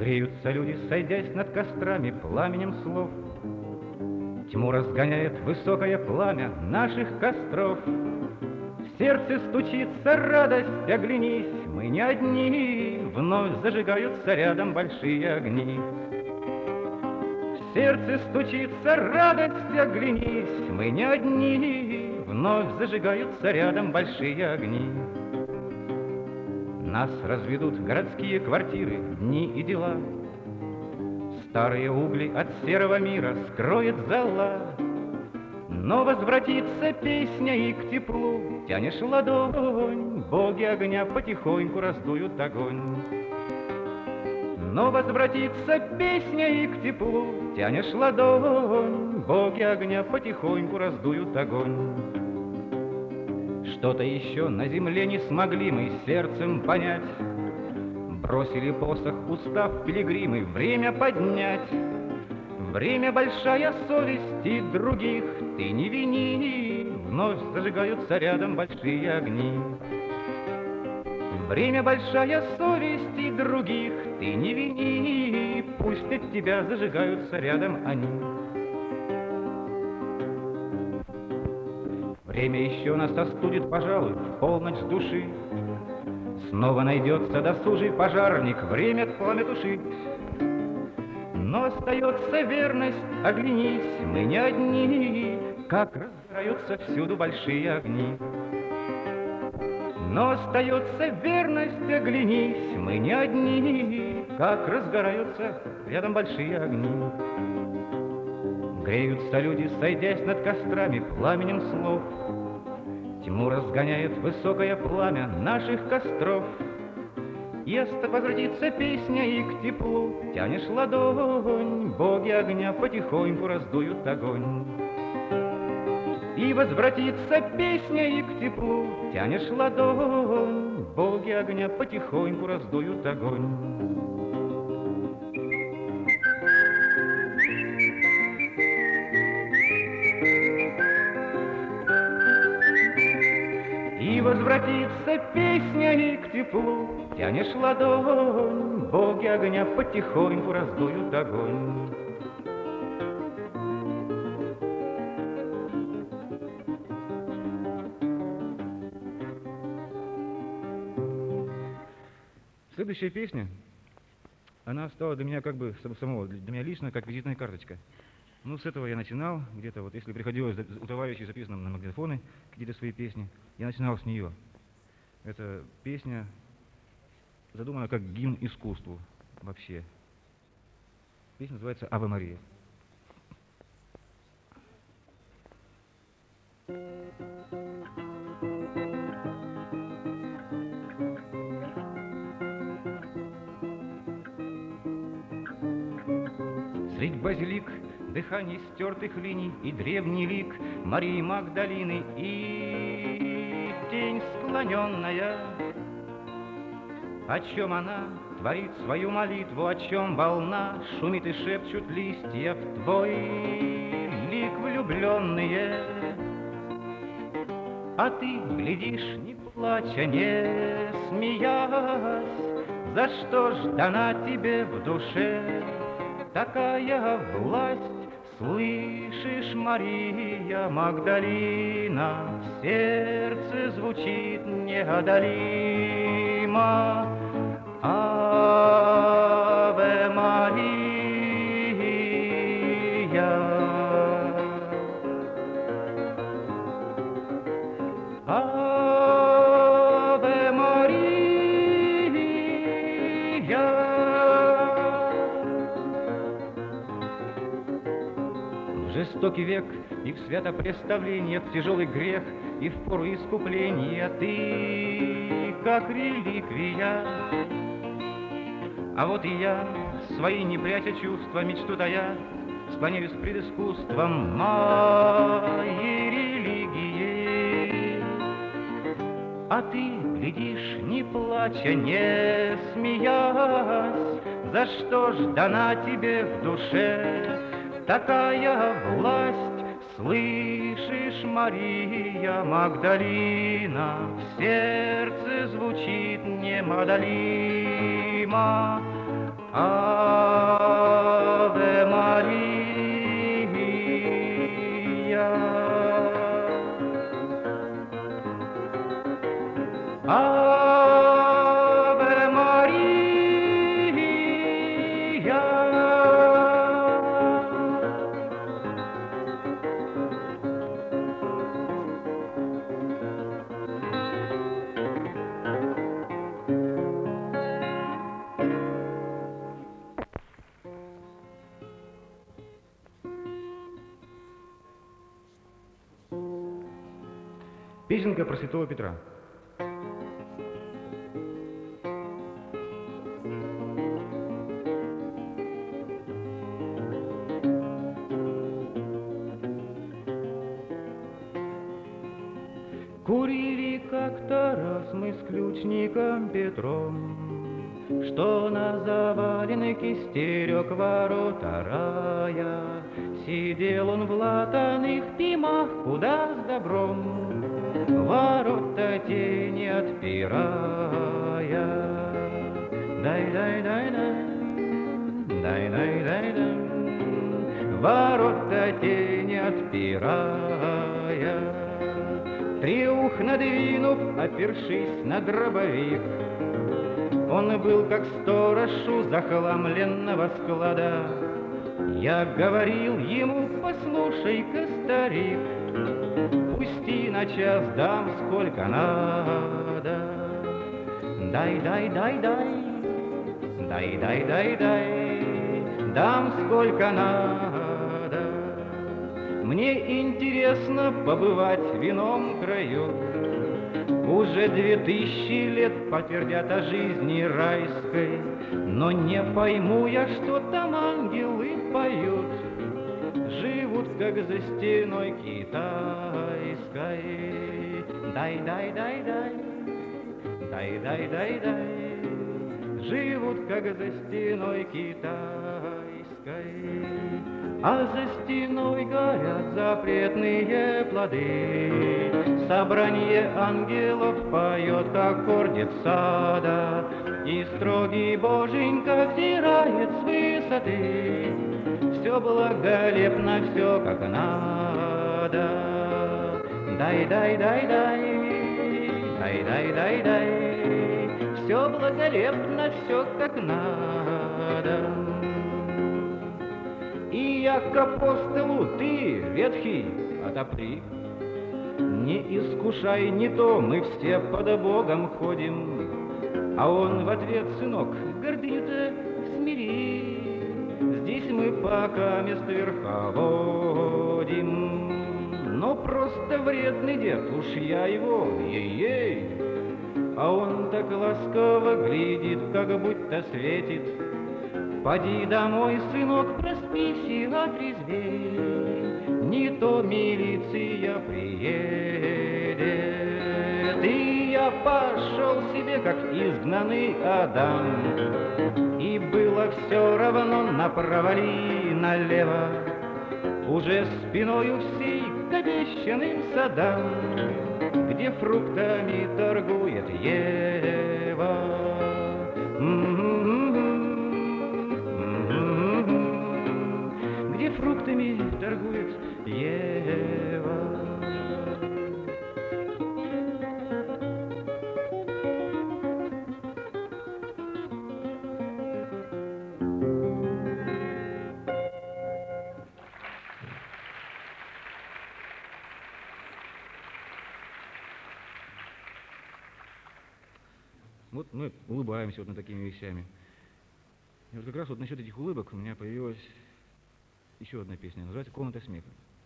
Греются люди, сойдясь над кострами, пламенем слов. Тьму разгоняет высокое пламя наших костров. В сердце стучится радость, оглянись, мы не одни, вновь зажигаются рядом большие огни. В сердце стучится радость, оглянись, мы не одни, вновь зажигаются рядом большие огни. Нас разведут городские квартиры, дни и дела. Старые угли от серого мира скроет зола. Но возвратится песня, и к теплу тянешь ладонь, боги огня потихоньку раздуют огонь. Но возвратится песня, и к теплу тянешь ладонь, боги огня потихоньку раздуют огонь. Что-то еще на земле не смогли мы сердцем понять. Бросили посох, устав пилигримы, время поднять. Время большая совесть и других ты не вини, вновь зажигаются рядом большие огни. Время большая совесть и других ты не вини, пусть от тебя зажигаются рядом они. Время еще нас остудит, пожалуй, в полночь с души. Снова найдется досужий пожарник, время пламя тушить. Но остается верность, оглянись, мы не одни, как разгораются всюду большие огни. Но остается верность, оглянись, мы не одни, как разгораются рядом большие огни. Греются люди, сойдясь над кострами, пламенем слов. Тьму разгоняет высокое пламя наших костров. И возвратится песня, и к теплу тянешь ладонь, боги огня потихоньку раздуют огонь. И возвратится песня, и к теплу тянешь ладонь, боги огня потихоньку раздуют огонь. И возвратится песня, и к теплу тянешь ладонь, боги огня потихоньку раздуют огонь. Следующая песня, она стала для меня как бы самого, для меня лично, как визитная карточка. Ну, с этого я начинал, где-то вот, если приходилось у товарищей записано на магнитофоны какие-то свои песни, я начинал с нее. Эта песня задумана как гимн искусству вообще. Песня называется «Аве Мария». Средь базилик, дыхание стертых линий и древний лик Марии Магдалины и тень склоненная. О чем она творит свою молитву, о чем волна шумит и шепчут листья в твой лик влюбленные. А ты глядишь, не плача, не смеясь, за что ж дана тебе в душе такая власть? Слышишь, Мария Магдалина, в сердце звучит неодолимо Аве Мария. Аве Мария. В жестокий век и в святопреставлениях, в тяжелый грех и в пору искупления ты как реликвия. А вот и я, свои не пряча чувства, мечту тая, склоняюсь пред искусством моей религии. А ты глядишь, не плача, не смеясь, за что ж дана тебе в душе такая власть? Слышишь, Мария Магдалина, в сердце звучит неодолимо Аве Мария, Аве Мария. Песенка про святого Петра. Курили как-то раз мы с ключником Петром, что на заваленке стерег ворота рая. Сидел он в латаных пимах, куда с добром, ворота те не отпирая. Дай-дай-дай-дай, дай-дай-дай-дай, ворота те не отпирая. Триух надвинув, опершись на дробовик, он был как сторож у захламленного склада. Я говорил ему: послушай-ка, старик, пусти на час, дам сколько надо. Дай-дай-дай-дай, дай-дай-дай-дай, дам сколько надо. Мне интересно побывать в вином краю. Уже 2000 лет подтвердят о жизни райской, но не пойму я, что там ангелы поют, живут как за стеной китайской. Дай-дай-дай-дай, дай-дай-дай-дай, живут как за стеной китайской. А за стеной горят запретные плоды, собрание ангелов поет, как орден сада, и строгий боженька взирает с высоты. Все благолепно, все как надо. Дай-дай-дай-дай, дай-дай-дай-дай, все благолепно, все как надо. И я к апостолу: ты, ветхий, отопри, не искушай не то, мы все под Богом ходим. А он в ответ: сынок, гордыню-то смири, здесь мы пока мест верховодим. Но просто вредный дед, уж я его, ей-ей. А он так ласково глядит, как будто светит. Поди домой, сынок, проспись и отрезвей, не то милиция приедет. И я пошел себе, как изгнанный Адам, и было все равно, направо ли налево, уже спиною всей к обещанным садам, где фруктами торгует Ева. Где фруктами торгует Ева. Вот мы улыбаемся вот над такими вещами. И вот как раз вот насчет этих улыбок у меня появилась еще одна песня, называется «Комната смеха».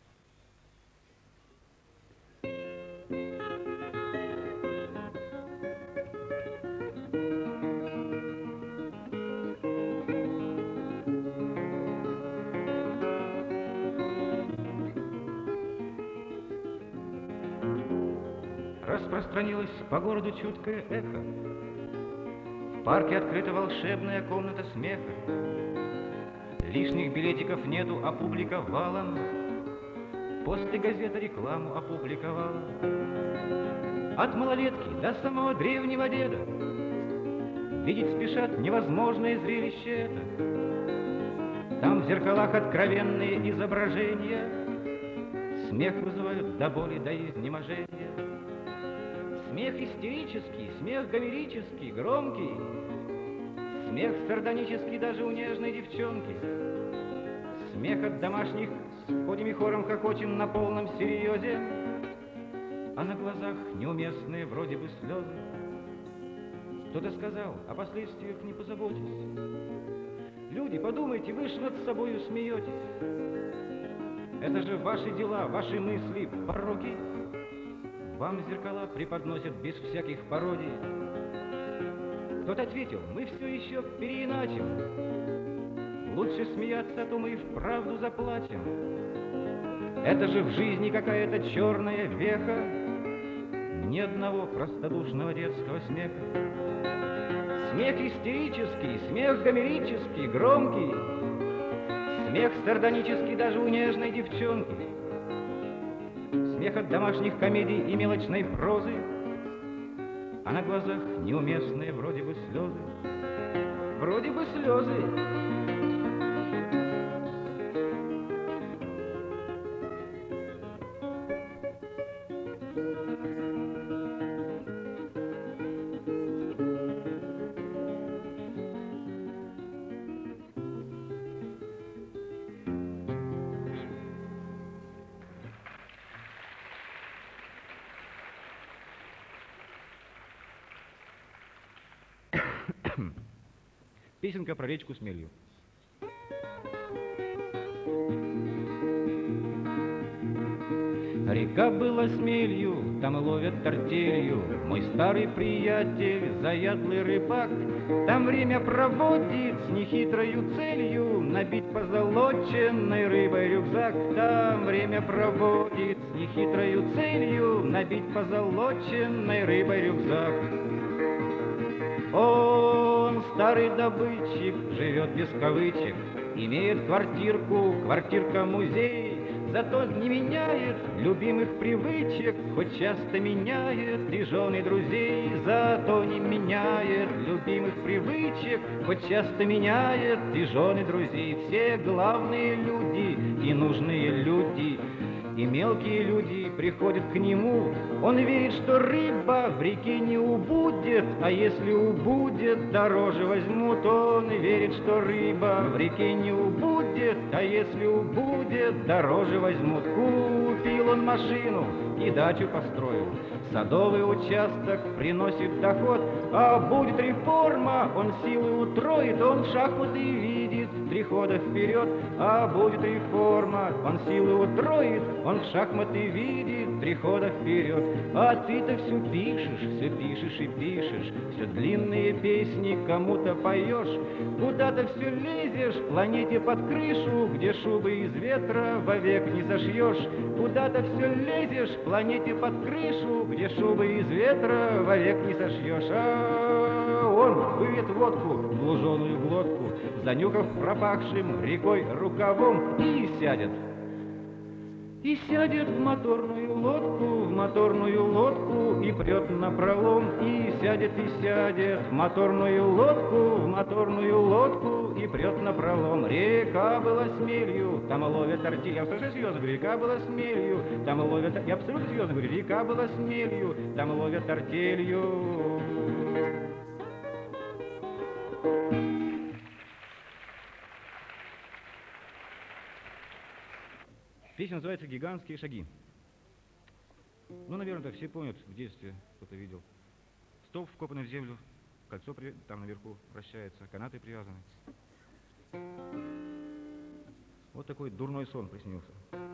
Распространилось по городу чуткое эхо. В парке открыта волшебная комната смеха. Лишних билетиков нету, а публика валом. После газеты рекламу опубликовала. От малолетки до самого древнего деда видеть спешат невозможное зрелище это. Там в зеркалах откровенные изображения смех вызывают до боли, до изнеможения. Смех истерический, смех гомерический, громкий, смех сардонический даже у нежной девчонки. Смех от домашних с ходим и хором хохочем на полном серьезе, а на глазах неуместные вроде бы слезы. Кто-то сказал, о последствиях не позаботьтесь. Люди, подумайте, вы ж над собою смеетесь. Это же ваши дела, ваши мысли, пороки. Вам зеркала преподносят без всяких пародий. Кто-то ответил, мы все еще переиначим. Лучше смеяться, а то мы и вправду заплачем. Это же в жизни какая-то черная веха, ни одного простодушного детского смеха. Смех истерический, смех гомерический, громкий, смех сардонический даже у нежной девчонки. Смех от домашних комедий и мелочной прозы, а на глазах неуместные вроде бы слезы. Вроде бы слезы. Песенка про речку Смелью. Река была Смелью, там ловят артелью. Мой старый приятель, заядлый рыбак, там время проводит с нехитрою целью набить позолоченной рыбой рюкзак. Там время проводит с нехитрою целью набить позолоченной рыбой рюкзак. Он, старый добытчик, живет без кавычек, имеет квартирку, квартирка-музей, зато не меняет любимых привычек, хоть часто меняет и жен, и друзей. Зато не меняет любимых привычек, хоть часто меняет и жен, и друзей. Все главные люди и нужные люди, и мелкие люди приходят к нему. Он верит, что рыба в реке не убудет, а если убудет, дороже возьмут. Он верит, что рыба в реке не убудет, а если убудет, дороже возьмут. Купил он машину и дачу построил, садовый участок приносит доход. А будет реформа, он силы утроит, он в шахматы видит 3 хода вперед. А будет реформа, он силы утроит, он в шахматы видит 3 хода вперед. А ты-то все пишешь и пишешь, все длинные песни кому-то поешь. Куда-то все лезешь, планете под крышу, где шубы из ветра вовек не зашьешь. Куда-то все лезешь, планете под крышу, где шубы из ветра вовек не сошьешь. А он выпьет водку в луженую глотку, занюхав пропахшим рекой рукавом, и сядет в моторную лодку, и прет напролом, и сядет в моторную лодку, и прет напролом. Река была Смелью, там ловят артелью. Я абсолютно серьезно говорю, река была Смелью, там ловят... Я абсолютно серьезно говорю, река была Смелью, там ловят артелью. Песня называется «Гигантские шаги». Ну, наверное, все помнят, в детстве кто-то видел. Столб вкопанный в землю, кольцо там наверху вращается, канаты привязаны. Вот такой дурной сон приснился.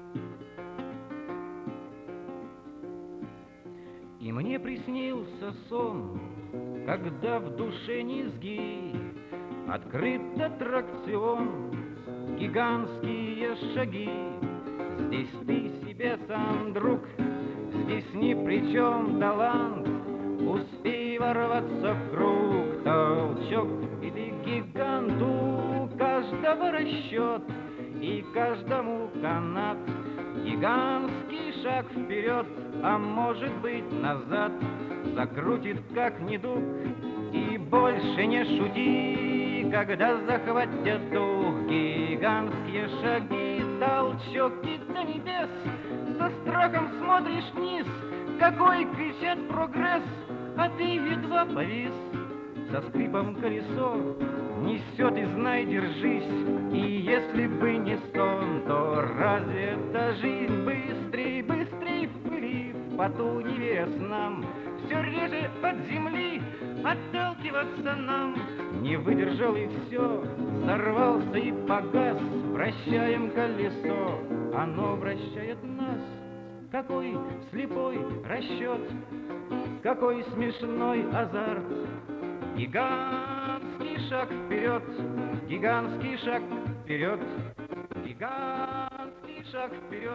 И мне приснился сон, когда в душе низги открыт аттракцион, гигантские шаги. Здесь ты себе сам друг, здесь ни при чем талант. Успей ворваться в круг, толчок, и ты гиганту. Каждого расчет и каждому канат. Гигантский шаг вперед, а может быть назад. Закрутит как недуг и больше не шути, когда захватят дух гигантские шаги, толчок до небес, со страхом смотришь вниз, какой кричат прогресс, а ты едва повис. Со скрипом колесо несет и знай, держись, и если бы не сон, то разве эта жизнь быстрей, быстрей в пыли, в поту не веря снам, все реже от земли отталкиваться нам. Не выдержал и все, сорвался и погас, вращаем колесо, оно вращает нас. Какой слепой расчет, какой смешной азарт. Гигантский шаг вперед, гигантский шаг вперед, гигантский шаг вперед.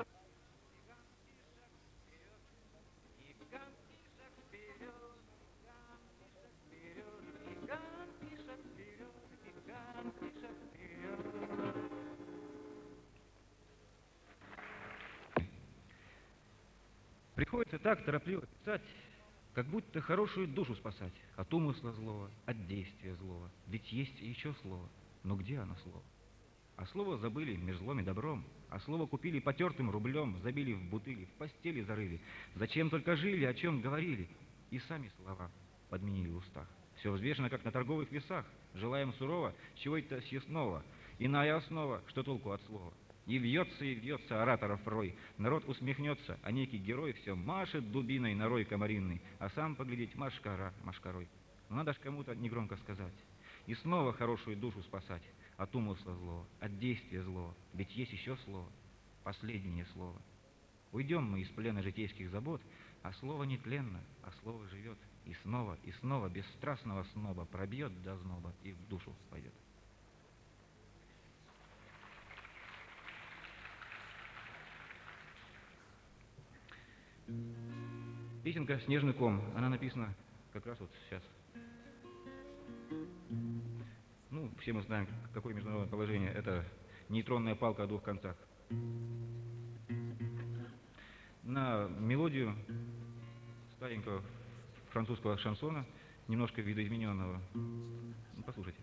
Приходится так торопливо писать, как будто хорошую душу спасать от умысла злого, от действия злого. Ведь есть еще слово. Но где оно слово? А слово забыли меж злом и добром, а слово купили потертым рублем, забили в бутыли, в постели зарыли. Зачем только жили, о чем говорили? И сами слова подменили в устах. Все взвешено, как на торговых весах. Желаем сурово чего-то съестного. Иная основа, что толку от слова? И вьется ораторов рой. Народ усмехнется, а некий герой все машет дубиной на рой комаринный, а сам поглядеть машкара машкарой. Но надо ж кому-то негромко сказать. И снова хорошую душу спасать от умысла злого, от действия злого. Ведь есть еще слово, последнее слово. Уйдем мы из плена житейских забот, а слово нетленно, а слово живет. И снова бесстрастного сноба пробьет до зноба и в душу пойдет. Песенка «Снежный ком», она написана как раз вот сейчас. Ну, все мы знаем, какое международное положение. Это нейтронная палка о двух концах. На мелодию старенького французского шансона, немножко видоизмененного. Ну, послушайте.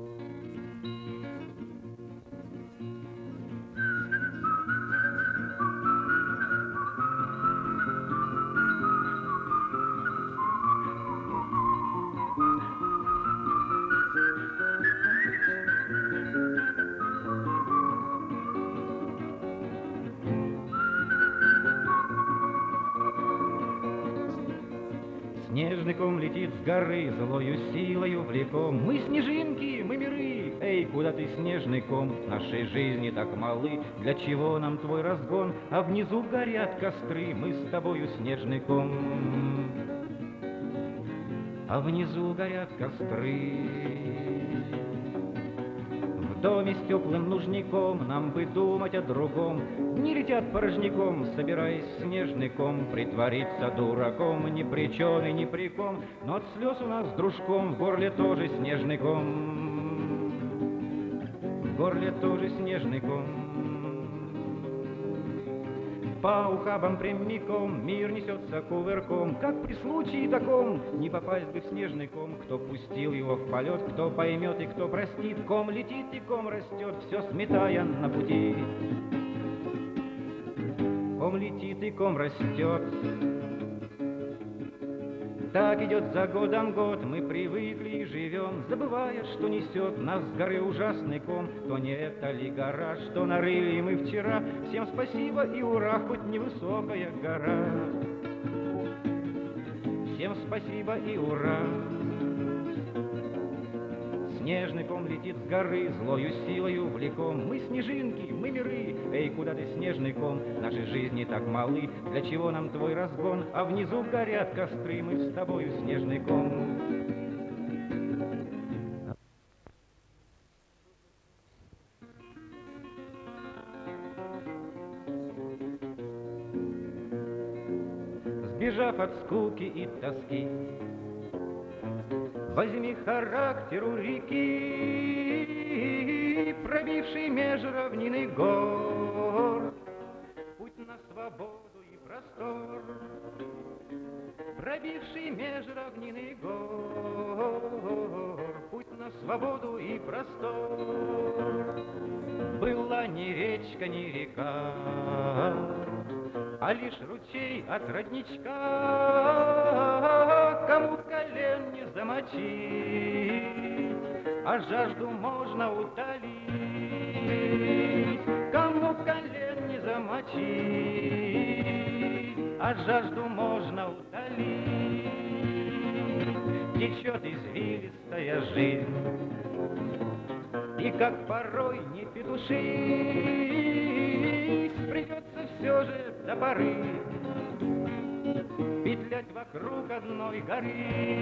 Снежный ком летит с горы, злою силою влеком. Мы снежинки, мы миры. Эй, куда ты, снежный ком? Нашей жизни так малы. Для чего нам твой разгон? А внизу горят костры. Мы с тобою, снежный ком. А внизу горят костры. В доме с теплым нужником нам бы думать о другом. Не летят порожняком, собираясь в снежный ком, притвориться дураком, ни причён и ни при ком. Но от слез у нас с дружком в горле тоже снежный ком. В горле тоже снежный ком. По ухабам прямиком мир несется кувырком. Как при случае таком не попасть бы в снежный ком? Кто пустил его в полет, кто поймет и кто простит. Ком летит и ком растет, все сметая на пути. Ком летит и ком растет. Так идет за годом год, мы привыкли и живем, забывая, что несет нас с горы ужасный ком. То не это ли гора, что нарыли мы вчера? Всем спасибо и ура, хоть невысокая гора. Всем спасибо и ура. Снежный ком летит с горы, злою силою влеком. Мы снежинки, мы миры. Эй, куда ты, снежный ком? Наши жизни так малы. Для чего нам твой разгон? А внизу горят костры. Мы с тобою, снежный ком. Сбежав от скуки и тоски, возьми характер у реки, пробивший меж равнины гор, путь на свободу и простор, пробивший меж равнины гор. путь на свободу и простор. Была ни речка, ни река, а лишь ручей от родничка. Кому колен не замочить, а жажду можно утолить. Кому колен не замочить, а жажду можно утолить. Течет извилистая жизнь, и как порой не петушись, придется все же до поры петлять вокруг одной горы.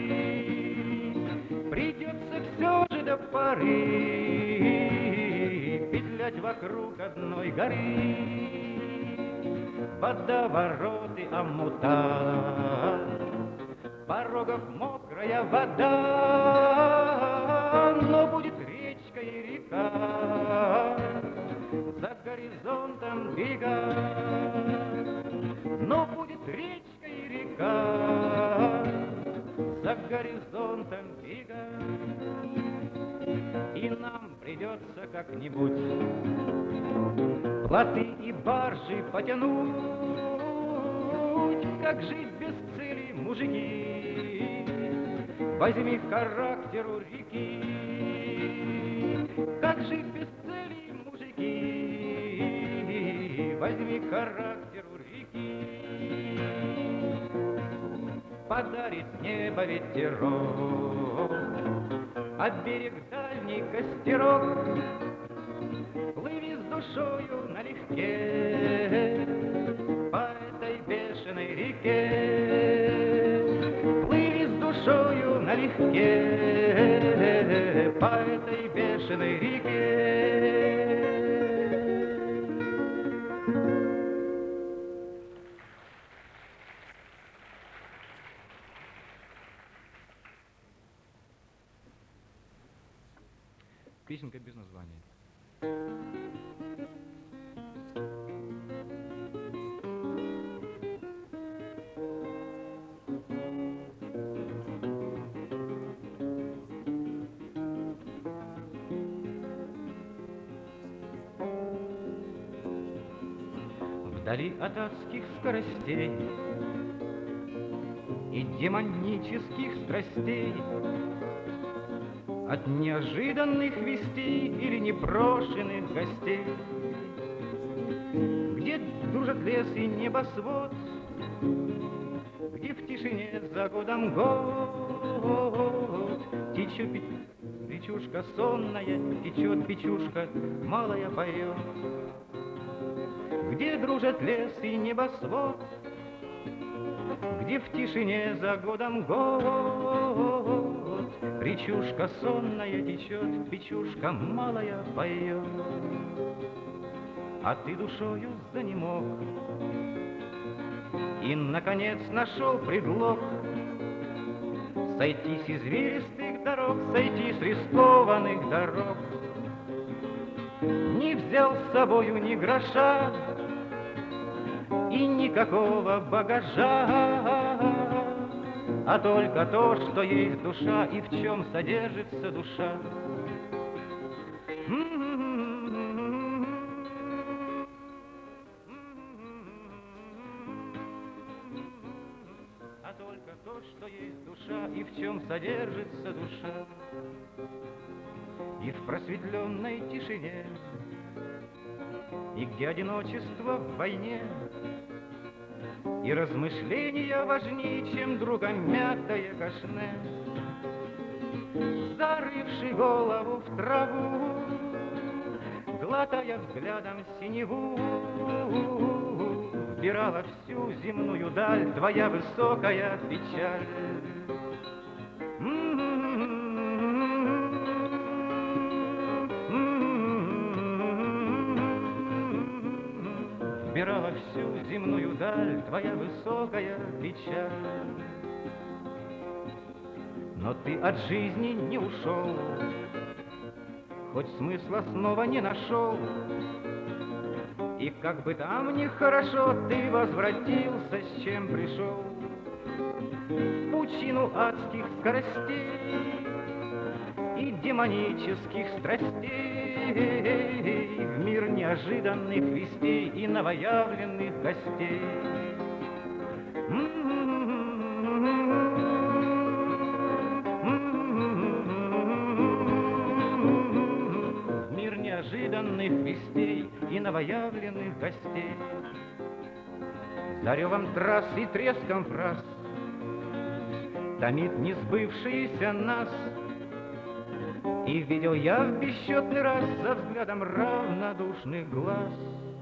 Придется все же до поры петлять вокруг одной горы. Водовороты омута, порогов мокрая вода, но будет речка и река, за горизонтом берега. Но будет речка и река, за горизонтом берега. И нам придется как-нибудь плоты и баржи потянуть. Как жить без цели, мужики? Возьми характер у реки. Как жить без цели, мужики? Возьми характер у реки. Подарит небо ветерок, а берег дальний костерок. Плыви с душою налегке по этой бешеной реке. Плыви с душою налегке по этой бешеной реке. Песенка без названия. Вдали от адских скоростей и демонических страстей, от неожиданных вестей или непрошенных гостей, где дружат лес и небосвод, где в тишине за годом год течет речушка сонная, течет печушка малая поет. Где дружат лес и небосвод, где в тишине за годом год речушка сонная течет, печушка малая поет. А ты душою занемог и, наконец, нашел предлог сойти с извилистых дорог, сойти с рискованных дорог. Не взял с собою ни гроша и никакого багажа, а только то, что есть душа и в чем содержится душа. А только то, что есть душа и в чем содержится душа. И в просветленной тишине, и где одиночество в войне, и размышления важнее, чем другом мятое кашне. Зарывший голову в траву, глотая взглядом синеву, вбирала всю земную даль твоя высокая печаль. Вбирала всю земную даль твоя высокая печаль. Но ты от жизни не ушел, хоть смысла снова не нашел. И как бы там ни хорошо, ты возвратился, с чем пришел. В пучину адских скоростей и демонических страстей, в мир неожиданных вестей и новоявленных гостей. В мир неожиданных вестей и новоявленных гостей. За ревом трасс и треском фраз томит несбывшиеся нас. И видел я в бесчетный раз за взглядом равнодушных глаз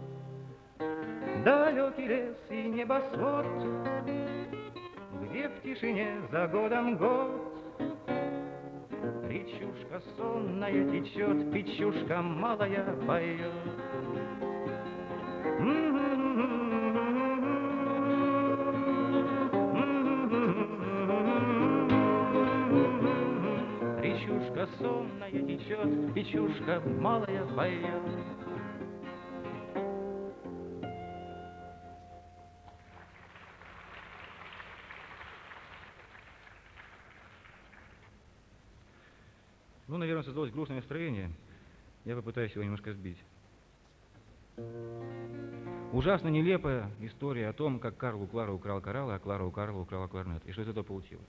далекий лес и небосвод, где в тишине за годом год речушка сонная течет, печушка малая поет. Речушка сонная течет, печушка малая поет. Ну, наверное, создалось грустное настроение. Я попытаюсь его немножко сбить. Ужасно нелепая история о том, как Карл у Клары украл кораллы, а Клара у Карла украла кларнет. И что из этого получилось?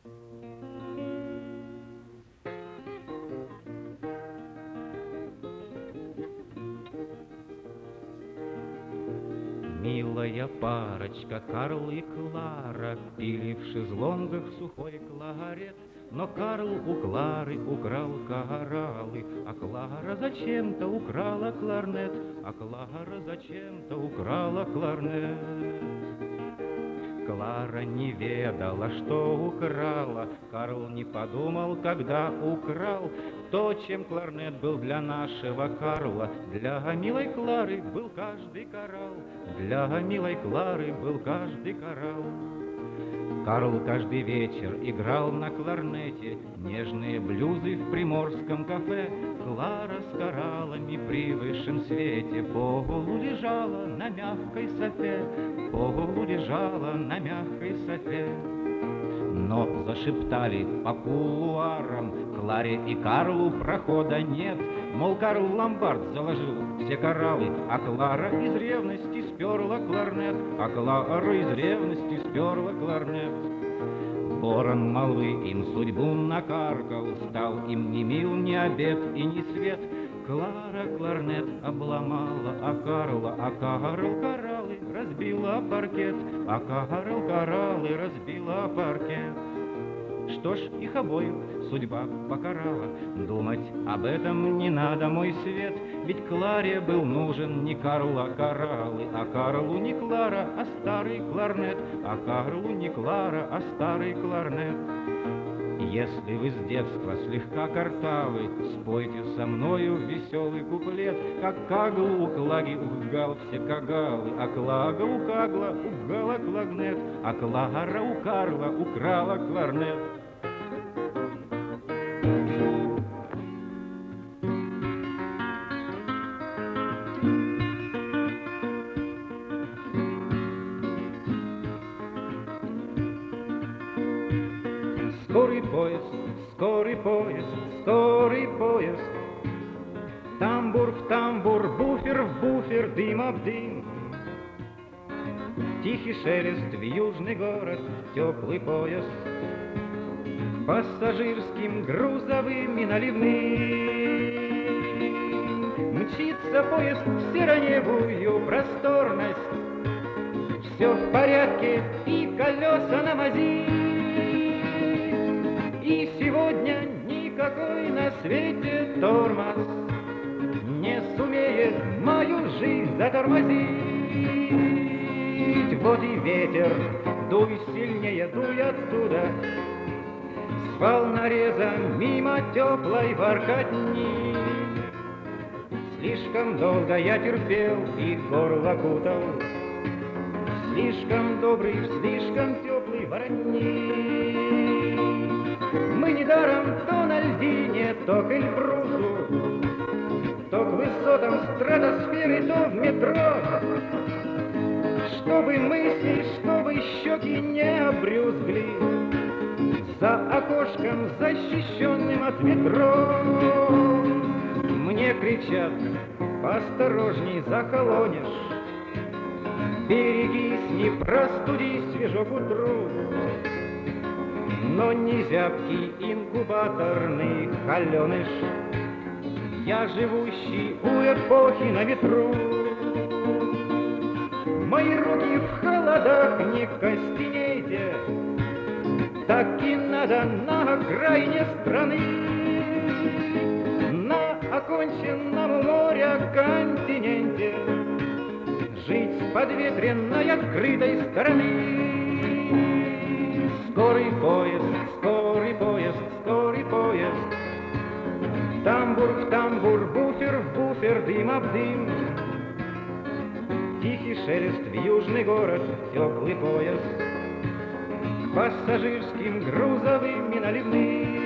Милая парочка Карл и Клара пили в шезлонгах сухой кларет. Но Карл у Клары украл кораллы, а Клара зачем-то украла кларнет, а Клара зачем-то украла кларнет. Клара не ведала, что украла, Карл не подумал, когда украл. То, чем кларнет был для нашего Карла, для милой Клары был каждый коралл, для милой Клары был каждый коралл. Карл каждый вечер играл на кларнете нежные блюзы в приморском кафе. Клара с кораллами при высшем свете полу лежала на мягкой софе, полу лежала на мягкой софе. Но зашептали по кулуарам, Кларе и Карлу прохода нет. Мол, Карл в ломбард заложил все кораллы, а Клара из ревности сперла кларнет, а Клара из ревности сперла кларнет. Ворон молвы им судьбу накаркал, стал им ни мил, ни обед и ни свет. Клара кларнет обломала, а Карл кораллы разбила паркет, а Карл кораллы разбила паркет. Что ж, их обоих судьба покарала, думать об этом не надо, мой свет. Ведь Кларе был нужен не Карл, а кораллы, а Карлу не Клара, а старый кларнет, а Карлу не Клара, а старый кларнет. Если вы с детства слегка картавы, спойте со мною веселый куплет. Как Кагл у Клаги угал все кагалы, а Клага у Кагла угала кларнет, а Клара у Карла украла кларнет. Скорый поезд, скорый поезд, скорый поезд. Тамбур в тамбур, буфер в буфер, дым об дым. Тихий шелест в южный город, теплый поезд. Пассажирским, грузовым и наливным мчится поезд в серо-небую просторность. Все в порядке и колеса на мази. И сегодня никакой на свете тормоз не сумеет мою жизнь затормозить. Вот и ветер, дуй сильнее, дуй оттуда, с волнореза мимо теплой воркотни. Слишком долго я терпел и горло кутал, слишком добрый, слишком теплый воротник. Мы недаром то на льдине, то к Эльбрусу, то к высотам стратосферы, то в метро. Чтобы мысли, чтобы щеки не обрюзгли, за окошком окошком, защищенным от ветров. Мне кричат: осторожней, захолонешь, берегись, не простудись, свежо к утру. Но не зябкий инкубаторный холеныш, я живущий у эпохи на ветру. Мои руки в холодах, не костенейте, так и надо на окраине страны, на оконченном моря континенте, жить с подветренной открытой стороны. Скорый поезд, скорый поезд, скорый поезд, тамбур в тамбур, буфер в буфер, дым об дым. Тихий шелест в южный город, теплый поезд, пассажирским, грузовым и наливным.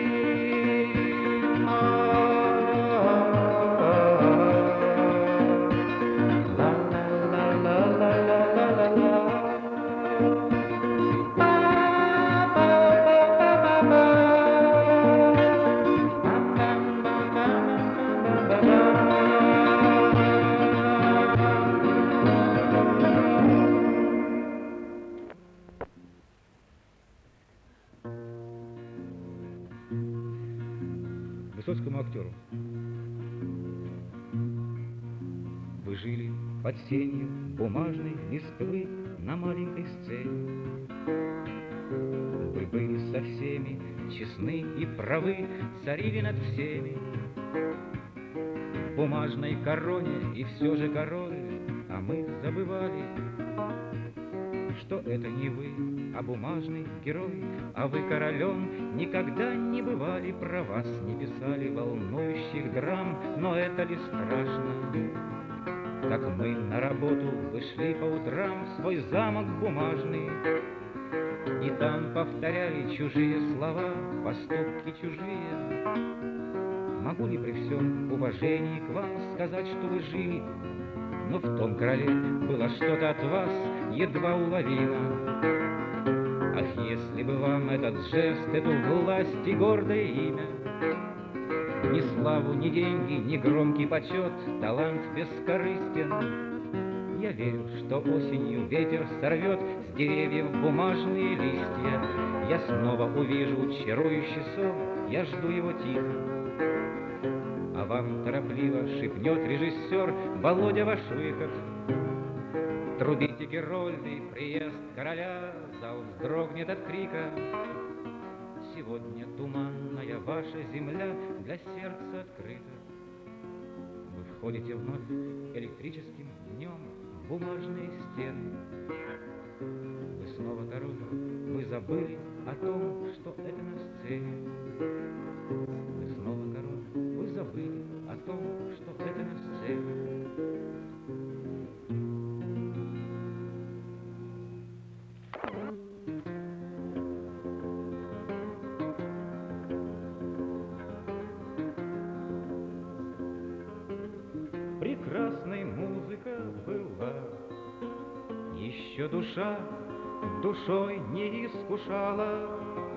Высоцкому актеру. Вы жили под сенью бумажной листвы на маленькой сцене. Вы были со всеми честны и правы, царили над всеми. В бумажной короне и все же король, а мы забывали, что это не вы, а бумажный герой, а вы королем никогда не бывали, про вас не писали волнующих драм, но это ли страшно? Как мы на работу вышли по утрам в свой замок бумажный, и там повторяли чужие слова, поступки чужие. Могу ли при всем уважении к вам сказать, что вы жили, но в том кроле было что-то от вас едва уловимо. Ах, если бы вам этот жест, эту власть и гордое имя, ни славу, ни деньги, ни громкий почет, талант бескорыстен. Я верю, что осенью ветер сорвет с деревьев бумажные листья. Я снова увижу чарующий сон, я жду его тихо. А вам торопливо шепнет режиссер: Володя, ваш выход. Трубите герольды, приезд короля, зал вздрогнет от крика. Сегодня туманная ваша земля для сердца открыта. Вы входите вновь электрическим днем в бумажные стены. Вы снова король, вы забыли о том, что это на сцене. Вы снова король, вы забыли о том, что это на сцене. Прекрасной музыка была, еще душа душой не искушалась.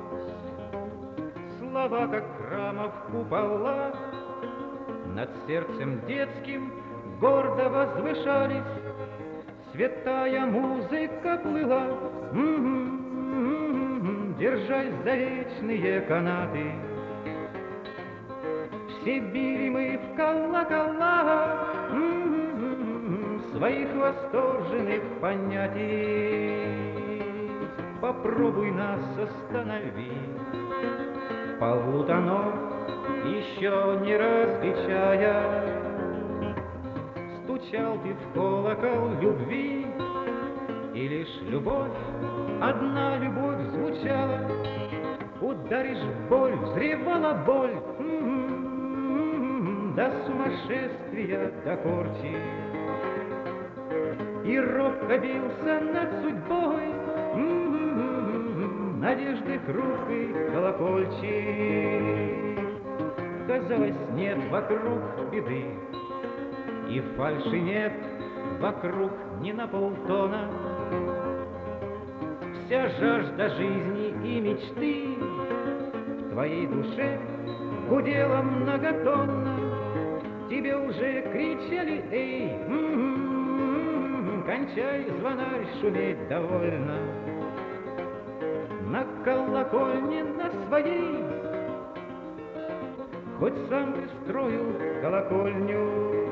Слова, как храмов купола, над сердцем детским гордо возвышались. Святая музыка плыла, держась за вечные канаты. Все били мы в колокола своих восторженных понятий. Попробуй нас остановить, полутонов еще не различая. Стучал ты в колокол любви, и лишь любовь, одна любовь звучала. Ударишь в боль, взревала боль, до сумасшествия, до корчи. И робко бился над судьбой надежды хрупкой колокольчик. Казалось, нет вокруг беды, и фальши нет вокруг ни на полтона. Вся жажда жизни и мечты в твоей душе гудела многотонно. Тебе уже кричали: эй, кончай, звонарь, шуметь довольно. На колокольне на своей, хоть сам ты строил колокольню,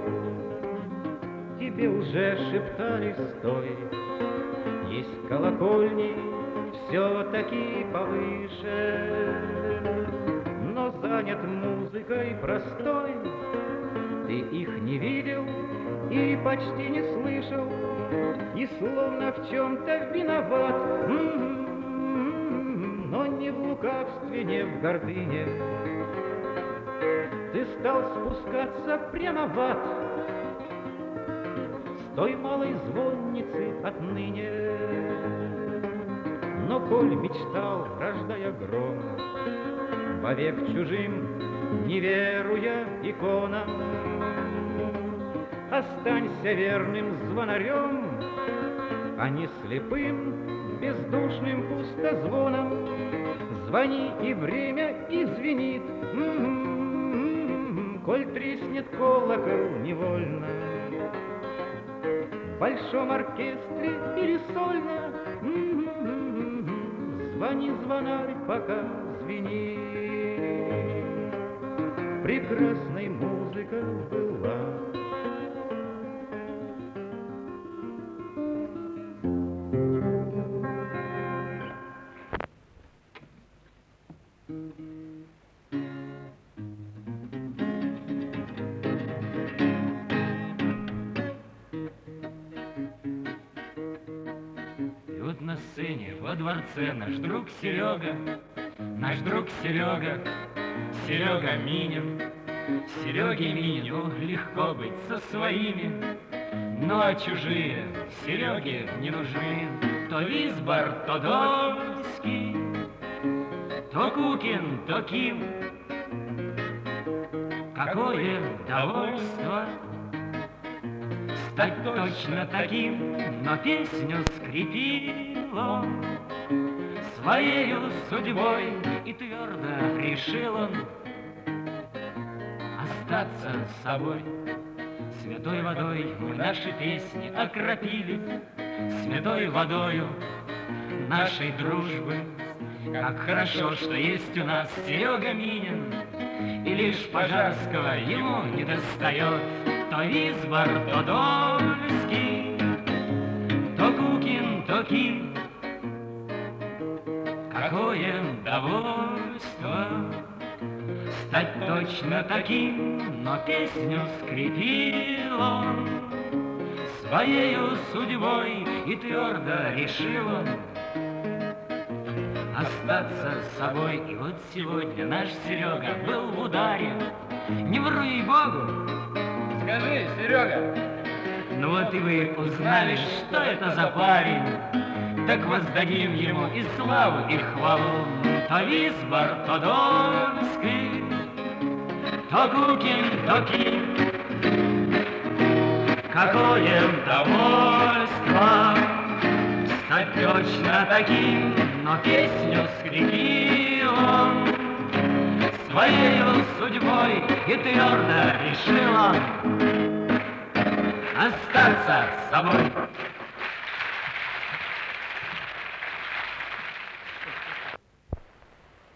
тебе уже шептали: стой, есть колокольни все-таки повыше, но занят музыкой простой. Ты их не видел и почти не слышал, и словно в чем-то виноват, но не в лукавстве, не в гордыне. Ты стал спускаться прямо в ад с той малой звонницы отныне. Но коль мечтал, рождая гром, вовек чужим, не веруя иконам, останься верным звонарем, а не слепым, бездушным пустозвоном. Звони, и время извинит, коль треснет колокол невольно. В большом оркестре или сольно, звони, звонарь, пока звенит. Прекрасной музыка была. И вот на сцене во дворце наш друг Серега, наш друг Серега, Серега Минин. Сереге Минину легко быть со своими, ну а чужие Сереге не нужны. То Висбор, то Дольский, то Кукин, то Ким. Какое довольство стать точно таким, но песню скрепил он своею судьбой, и твердо решил он остаться с собой. Святой водой мы наши песни окропили, святой водою нашей дружбы. Как хорошо, что есть у нас Серега Минин, и лишь Пожарского ему не достает. То Висбор, то Дольский, то Кукин, то Ким. Какое довольство стать точно таким, но песню скрепил он своею судьбой, и твердо решил он остаться с собой. И вот сегодня наш Серега был в ударе. Не вру ей-богу. Скажи, Серега. Ну вот и вы узнали, что это за парень. Так воздадим ему и славу, и хвалу. То Висбор, то Дольский, то Кукин, то Ким. Какое довольство стать точно таким, но песню скрепил он своею судьбой, и твердо решил он остаться с собой.